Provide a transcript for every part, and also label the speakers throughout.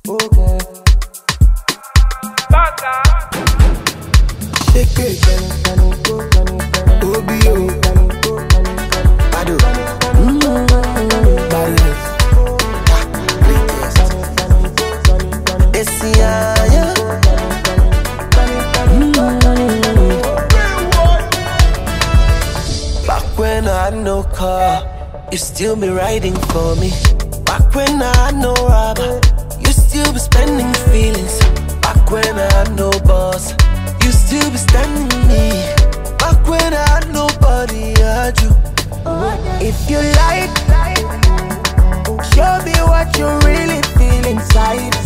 Speaker 1: Okay. Shake it, OBO, Bado, Balance, Essia, Back when I had no car, you still be riding for me. Back when I had no rubber, you still be spending feelings. Back when I had no boss, you still be standing me. Back when I had nobody, I had you. If you like, show me what you really feel inside.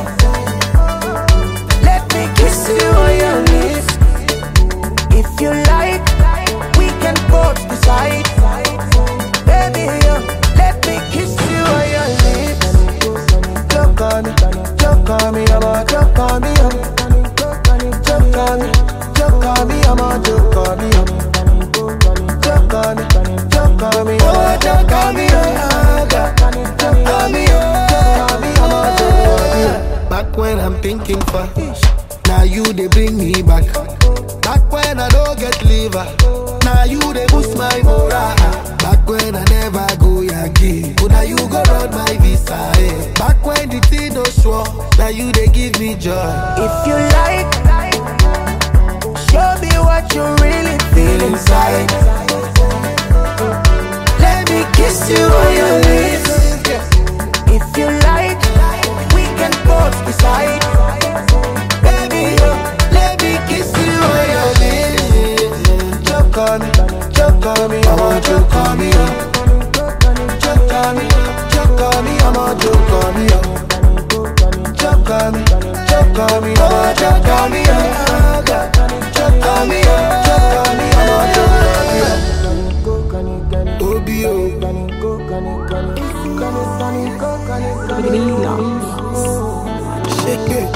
Speaker 1: Let me kiss you on your lips. If you like, we can both decide. Baby, let me kiss you on your lips. Choke on me, I'm a choke on me, choke on me, choke on me, I'm a choke on me, choke on me, choke on me, oh choke on me, choke on me, I'm a choke on me. Back when I'm thinking for, now you they bring me back. Back when I don't get liver, now you they boost my morale. Back when I never go Yankee, oh now you go run my visa. Eh. Back when the thing no sure, now you they give me joy. If you like, show me what you really feel inside. Let me kiss you on your lips. If you like, we can both decide. Baby, let me kiss you on your lips. Choke on me, I want you to call me up. Choke on me, I want you to call me up. Choke on me, I want you to call me up. Choke on me, I want you to call me up. OBO, shake it.